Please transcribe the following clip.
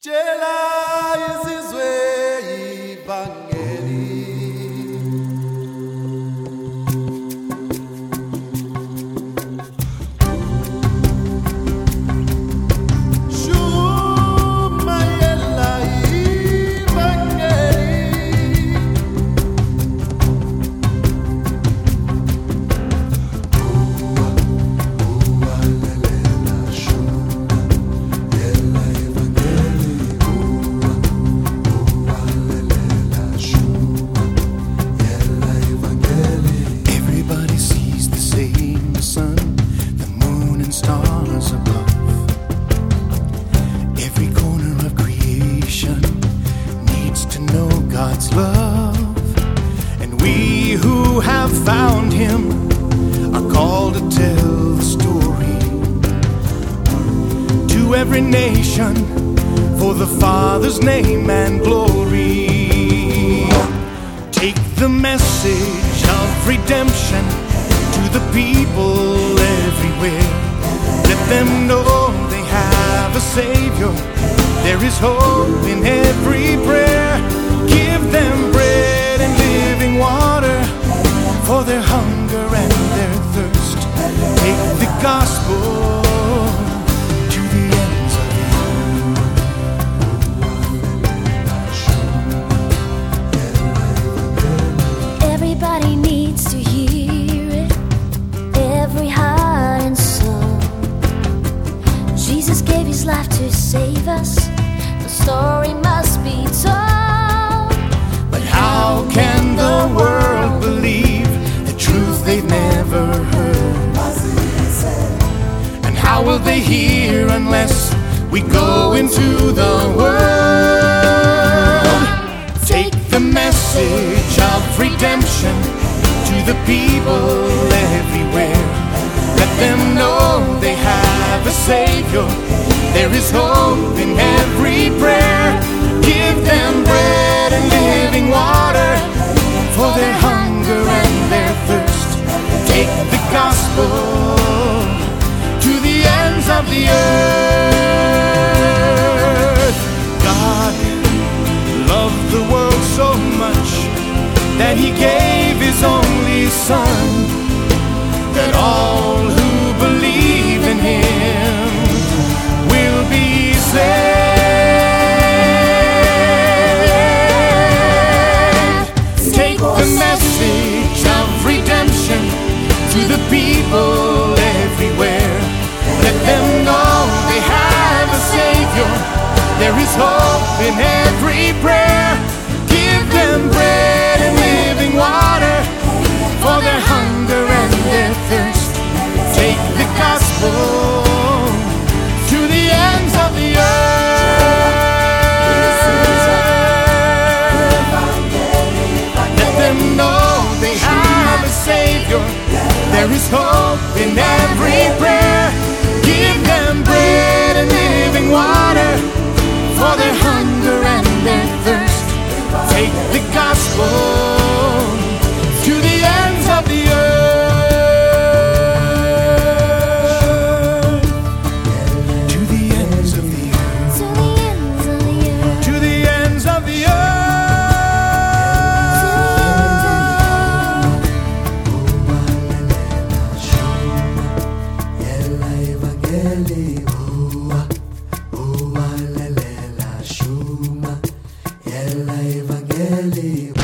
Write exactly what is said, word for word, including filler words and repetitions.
Tshela izizwe ivangeli. Shumayela ivangeli. Stars above. Every corner of creation needs to know God's love. And we who have found Him are called to tell the story to every nation for the Father's name and glory. Take the message of redemption to the people everywhere. Let them know they have a Savior. There is hope in every prayer. Give them bread and living water for their hunger and their thirst. Take the gospel to the ends of the earth. Everybody needs to hear it. Every heart and soul. Jesus gave His life to save us. The story must be told. But how can the world believe the truth they've never heard? And how will they hear unless we go into the world? Take the message of redemption to the people everywhere. Let them know they have a Savior. There is hope in every prayer. Give them bread and living water for their hunger and their thirst. Take the gospel to the ends of the earth. God loved the world so much that He gave His only Son, that all who believe in Him will be saved. Take the message of redemption to the people everywhere. Let them know they have a Savior. There is hope in every prayer. Give them bread and living water for their hunger and their thirst. Take the gospel to the ends of the earth. Let them know they have a Savior. There is hope in every prayer. Give them bread and living water for their hunger and their thirst. Take the gospel to the ends of the earth. To the ends of the earth. To the ends of the earth. Ela Evangeli.